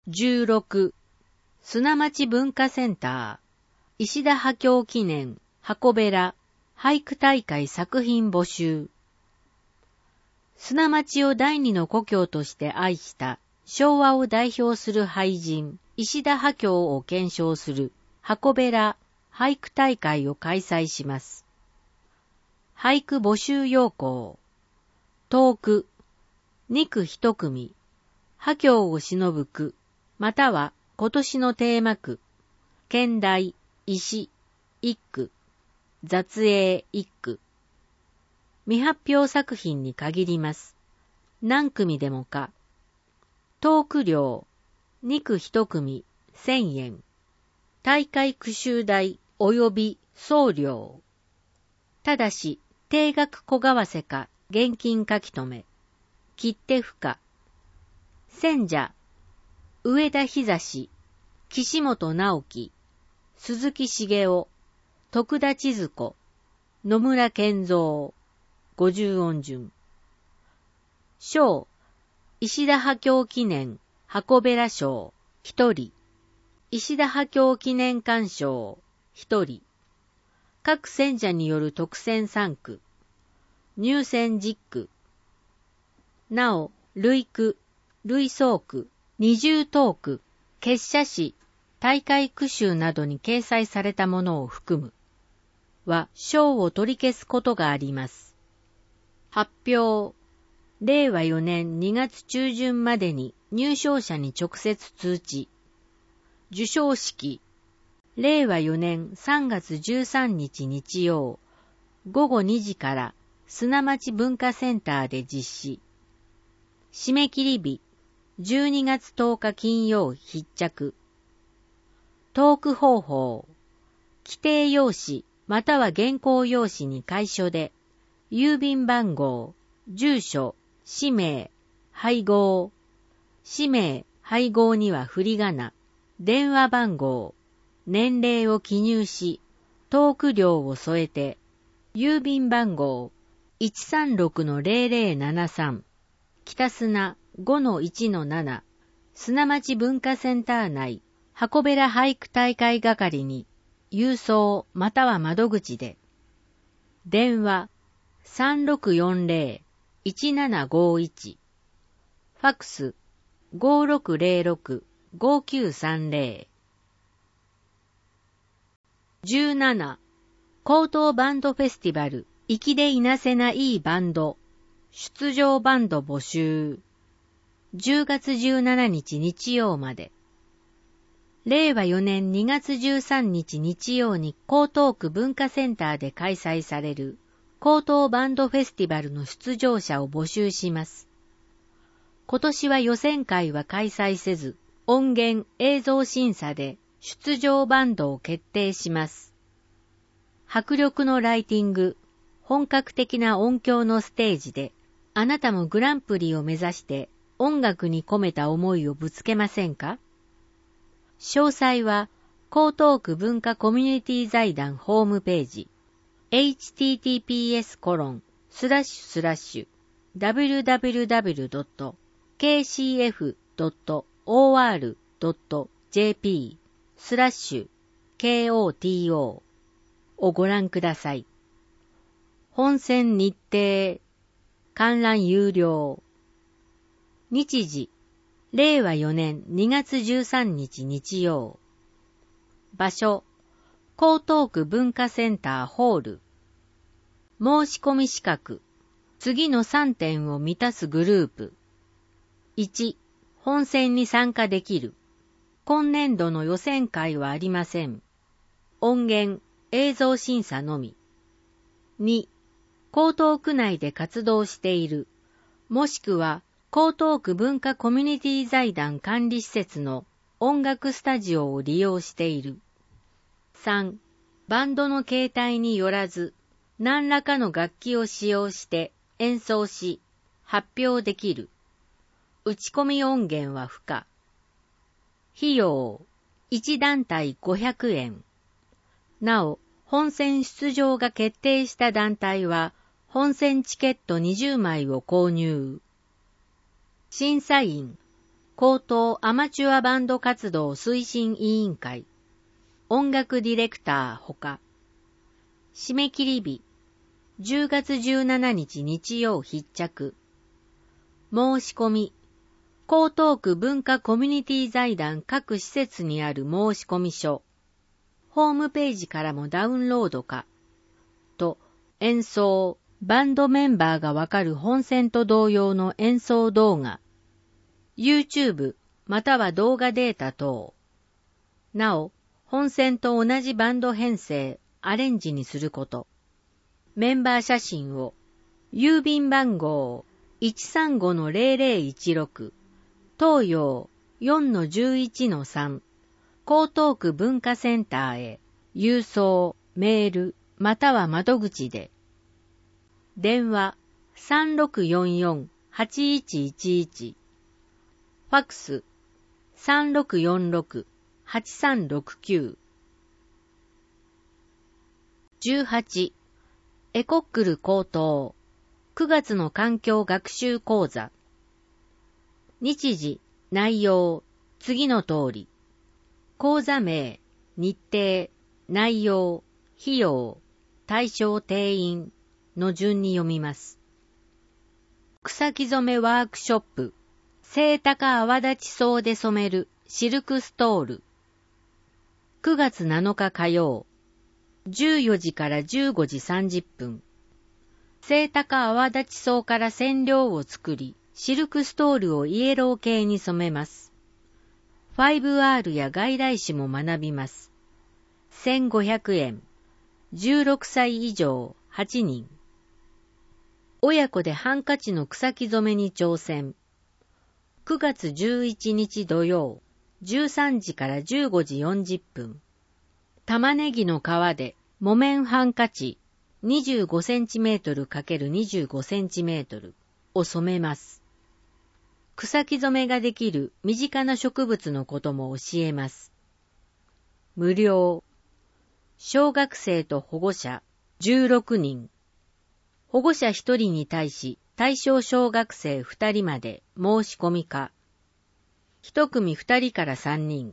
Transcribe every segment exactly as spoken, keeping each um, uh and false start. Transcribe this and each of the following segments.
じゅうろく、砂町文化センター、石田波郷記念、箱べら、俳句大会作品募集。砂町を第二の故郷として愛した昭和を代表する俳人、石田波郷を顕彰する箱べら俳句大会を開催します。俳句募集要項。投句、二句一組、波郷を偲ぶ句、または今年のテーマ句、兼題、石、一句、雑詠一句。未発表作品に限ります。何組でもか。投句料、二句一組、千円。大会句集代及び送料。ただし、定額小為替か現金書き留め。切手付加。選者、上田久志、岸本直樹、鈴木茂雄、徳田千鶴子、野村健三、五十音順。賞、石田波郷記念、箱べら賞、一人。石田波郷記念館賞、一人。各選者による特選三句。入選十句。なお、類句、類想句、二重等句、結社詩、大会句集などに掲載されたものを含むは賞を取り消すことがあります。発表、れいわよねんにがつちゅうじゅんまでに入賞者に直接通知。授賞式、れいわよねんさんがつじゅうさんにち日曜、ごごにじから砂町文化センターで実施。締め切り日、じゅうにがつとおか金曜必着。トーク方法、規定用紙または原稿用紙に楷書で、郵便番号、住所、氏名、配合、氏名、配合には振り仮名、電話番号、年齢を記入し、トーク料を添えて、郵便番号 いちさんろくのぜろぜろななさん、北砂 ごのいちのなな、砂町文化センター内、箱べら俳句大会係に、郵送または窓口で。電話 さんろくよんぜろ いちななごいち、ファックス ごろくぜろろく ごきゅうさんぜろ。じゅうなな、高等バンドフェスティバル、粋でいなせないいバンド、出場バンド募集。じゅうがつじゅうしちにち日曜まで。れいわよねんにがつじゅうさんにち日曜に江東区文化センターで開催される高等バンドフェスティバルの出場者を募集します。今年は予選会は開催せず、音源映像審査で出場バンドを決定します。迫力のライティング、本格的な音響のステージで、あなたもグランプリを目指して音楽に込めた思いをぶつけませんか？詳細は江東区文化コミュニティ財団ホームページ エイチティーティーピーエスコロンスラッシュスラッシュダブリューダブリューダブリュードットケーシーエフドットオーアールドットジェーピー スラッシュ ケーオーティーオー をご覧ください。本選日程、観覧有料。日時、れいわよねんにがつじゅうさんにち日曜。場所、江東区文化センターホール。申し込み資格、次のさんてんを満たすグループ。いち、本選に参加できる。今年度の予選会はありません。音源、映像審査のみ。に、江東区内で活動している、もしくは江東区文化コミュニティ財団管理施設の音楽スタジオを利用している。さん、バンドの形態によらず、何らかの楽器を使用して演奏し、発表できる。打ち込み音源は不可。費用、いち団体ごひゃくえん。なお、本選出場が決定した団体は、本選チケットにじゅうまいを購入。審査員、 高等アマチュアバンド活動推進委員会、音楽ディレクターほか。締め切り日、じゅうがつじゅうしちにち日曜必着。申し込み、江東区文化コミュニティ財団各施設にある申込書。ホームページからもダウンロードか。と、演奏、バンドメンバーがわかる本選と同様の演奏動画。YouTube または動画データ等。なお、本選と同じバンド編成、アレンジにすること。メンバー写真を、郵便番号 いちさんごのゼロゼロいちろく、東洋 よんのじゅういちのさん、江東区文化センターへ、郵送、メール、または窓口で。電話 さんろくよんよんはちいちいちいち、ファックス さんろくよんろくはちさんろくきゅう。じゅうはち、エコックル高等、くがつの環境学習講座。日時、内容、次の通り。講座名、日程、内容、費用、対象定員の順に読みます。草木染めワークショップ、清高泡立ち草で染めるシルクストール。くがつなのか火曜、じゅうよじからじゅうごじさんじゅっぷん。清高泡立ち草から染料を作り、シルクストールをイエロー系に染めます。ファイブアール や外来種も学びます。せんごひゃくえん。じゅうろくさい以上はちにん。親子でハンカチの草木染めに挑戦。くがつじゅういちにち土曜、じゅうさんじからじゅうごじよんじゅっぷん。玉ねぎの皮で木綿ハンカチ にじゅうごセンチメートルかけるにじゅうごセンチメートル を染めます。草木染めができる身近な植物のことも教えます。無料。小学生と保護者じゅうろくにん。保護者ひとりに対し対象小学生ふたりまで申し込み可。ひとくみふたりからさんにん。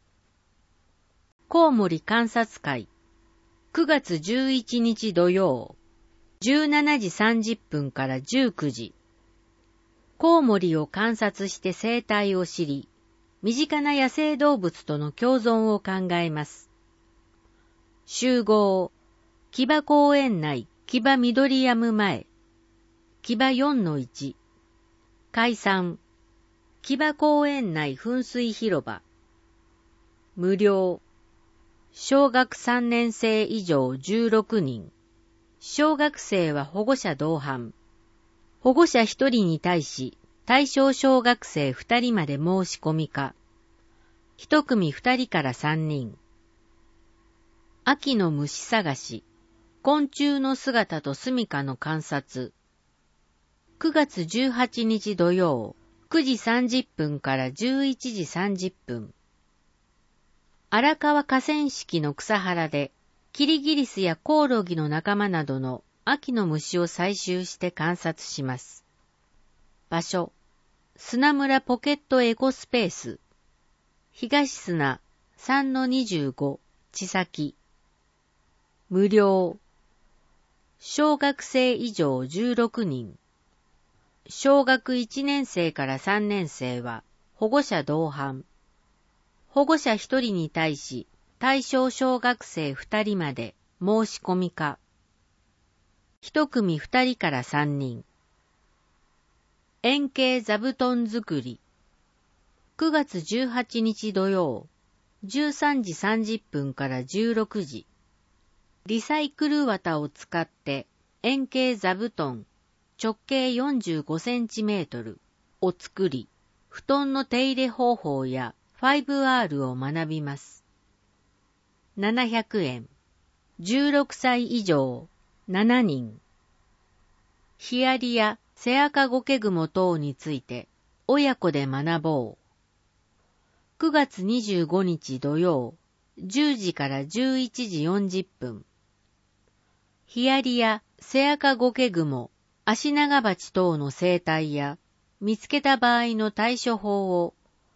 コウモリ観察会。くがつじゅういちにち土曜、じゅうしちじさんじゅっぷんからじゅうくじ。コウモリを観察して生態を知り、身近な野生動物との共存を考えます。集合、木場公園内木場緑山前、木場 よんのいち。解散、木場公園内噴水広場。無料。小学さんねん生以上じゅうろくにん。小学生は保護者同伴。保護者ひとりに対し、対象小学生ふたりまで申し込み可。ひとくみふたりからさんにん。秋の虫探し、昆虫の姿と住処の観察。くがつじゅうはちにち土曜、くじさんじゅっぷんからじゅういちじさんじゅっぷん。荒川河川敷の草原で、キリギリスやコオロギの仲間などの秋の虫を採集して観察します。場所、砂村ポケットエコスペース。東砂 さんのにじゅうご 地先。無料。小学生以上じゅうろくにん。小学いちねん生からさんねん生は保護者同伴。保護者ひとりに対し対象小学生ふたりまで申し込み可。ひとくみふたりからさんにん。円形座布団作り。くがつじゅうはちにち土曜、じゅうさんじさんじゅっぷんからじゅうろくじ。リサイクル綿を使って円形座布団直径よんじゅうごセンチメートルを作り、布団の手入れ方法や ファイブアール を学びます。ななひゃくえん。じゅうろくさい以上しちにん。ヒアリやセアカゴケグモ等について親子で学ぼう。くがつにじゅうごにち土曜、じゅうじからじゅういちじよんじゅっぷん。ヒアリやセアカゴケグモ、アシナガバチ等の生態や見つけた場合の対処法を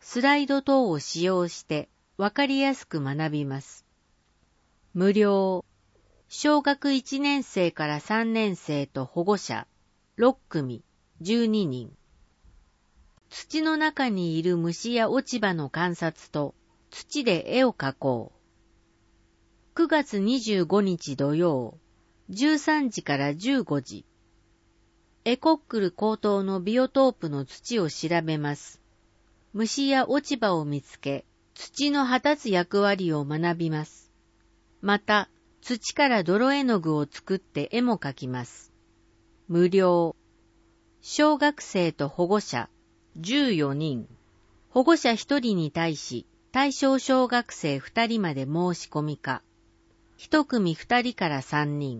スライド等を使用してわかりやすく学びます。無料。小学いちねん生からさんねん生と保護者ろっくみじゅうににん。土の中にいる虫や落ち葉の観察と土で絵を描こう。くがつにじゅうごにち土曜、じゅうさんじからじゅうごじ。エコックル高等のビオトープの土を調べます。虫や落ち葉を見つけ、土の果たす役割を学びます。また、土から泥絵の具を作って絵も描きます。無料。小学生と保護者じゅうよにん。保護者ひとりに対し、対象小学生ふたりまで申し込みか。ひとくみふたりからさんにん。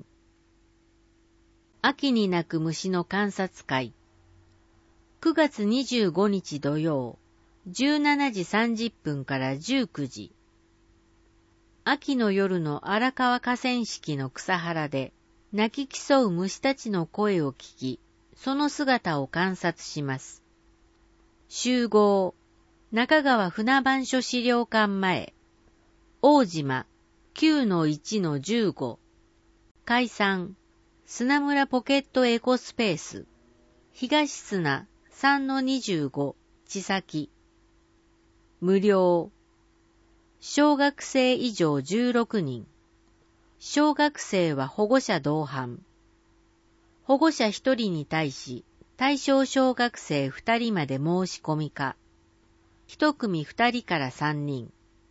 秋に鳴く虫の観察会。くがつにじゅうごにち土曜、じゅうしちじさんじゅっぷんからじゅうくじ。秋の夜の荒川河川敷の草原で、鳴き競う虫たちの声を聞き、その姿を観察します。集合。中川船番所資料館前。大島 きゅうのいちのじゅうご。解散。砂村ポケットエコスペース。東砂 さんのにじゅうご。地先。無料。小学生以上じゅうろくにん。小学生は保護者同伴。保護者ひとりに対し、対象小学生ふたりまで申し込みか。ひとくみふたりからさんにん。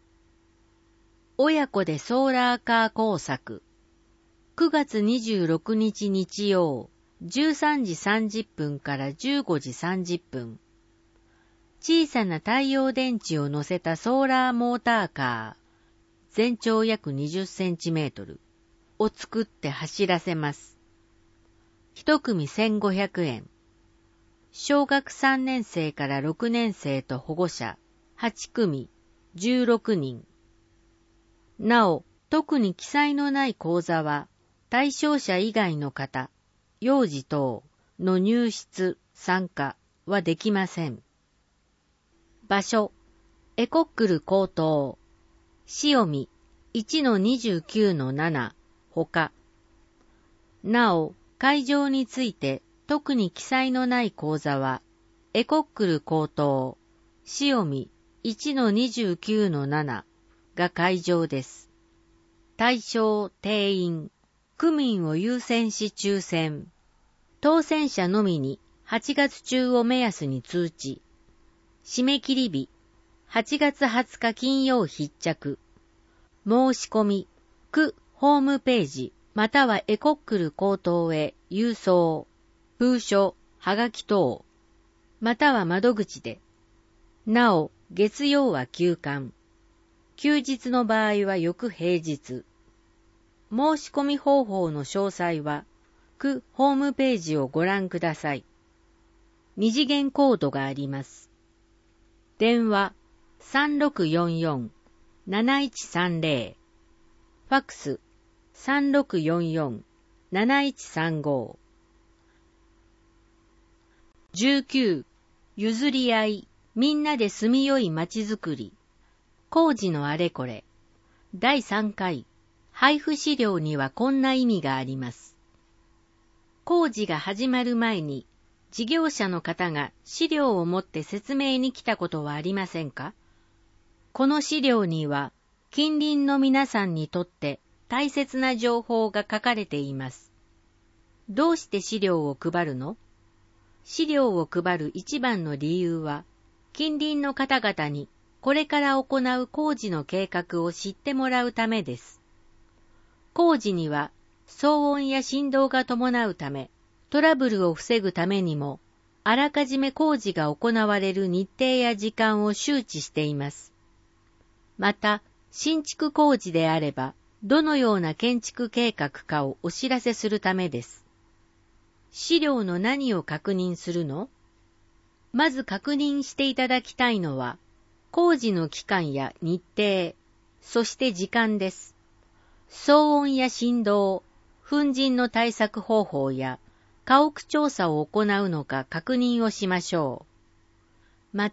親子でソーラーカー工作。くがつにじゅうろくにち日曜、じゅうさんじさんじゅっぷんからじゅうごじさんじゅっぷん。小さな太陽電池を乗せたソーラーモーターカー、全長約にじゅっセンチメートルを作って走らせます。一組せんごひゃくえん。小学さんねん生からろくねん生と保護者はちくみじゅうろくにん。なお、特に記載のない口座は、対象者以外の方、幼児等の入室、参加はできません。場所、エコックル高等、潮見 いちのにじゅうきゅうのなな、ほか。なお、会場について特に記載のない口座は、エコックル高等、潮見 いちのにじゅうきゅうのなな が会場です。対象、定員、区民を優先し抽選。当選者のみにはちがつ中を目安に通知。締め切り日、はちがつはつか金曜必着。申し込み、区ホームページ、またはエコックル高等へ郵送、封書、はがき等、または窓口で。なお、月曜は休館。休日の場合は翌平日。申し込み方法の詳細は、区ホームページをご覧ください。二次元コードがあります。電話 さんろくよんよん なないちさんぜろ。ファックス さんろくよんよん なないちさんご。じゅうきゅう. 譲り合い、みんなで住みよいまちづくり。工事のあれこれ。だいさんかい。配布資料にはこんな意味があります。工事が始まる前に、事業者の方が資料を持って説明に来たことはありませんか？この資料には、近隣の皆さんにとって大切な情報が書かれています。どうして資料を配るの？資料を配る一番の理由は、近隣の方々にこれから行う工事の計画を知ってもらうためです。工事には騒音や振動が伴うため、トラブルを防ぐためにも、あらかじめ工事が行われる日程や時間を周知しています。また、新築工事であれば、どのような建築計画かをお知らせするためです。資料の何を確認するの？まず確認していただきたいのは、工事の期間や日程、そして時間です。騒音や振動、粉塵の対策方法や家屋調査を行うのか確認をしましょう。また、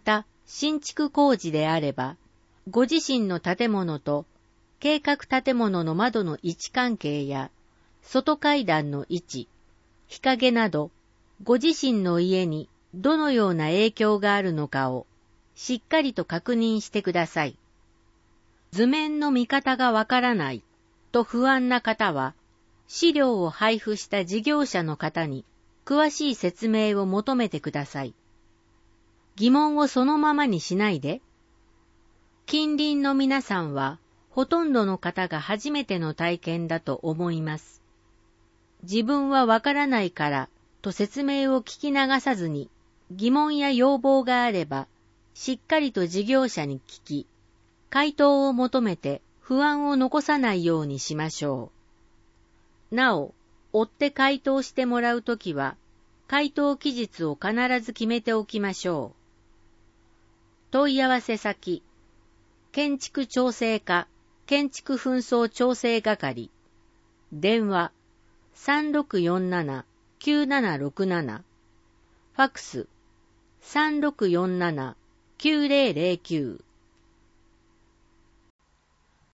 新築工事であれば、ご自身の建物と計画建物の窓の位置関係や、外階段の位置、日陰など、ご自身の家にどのような影響があるのかをしっかりと確認してください。図面の見方がわからないと不安な方は、資料を配布した事業者の方に詳しい説明を求めてください。疑問をそのままにしないで。近隣の皆さんは、ほとんどの方が初めての体験だと思います。自分はわからないからと説明を聞き流さずに、疑問や要望があれば、しっかりと事業者に聞き、回答を求めて不安を残さないようにしましょう。なお、追って回答してもらうときは、回答期日を必ず決めておきましょう。問い合わせ先、建築調整課、建築紛争調整係、電話 さんろくよんななきゅうななろくなな、ファクス さんろくよんななきゅうぜろぜろきゅう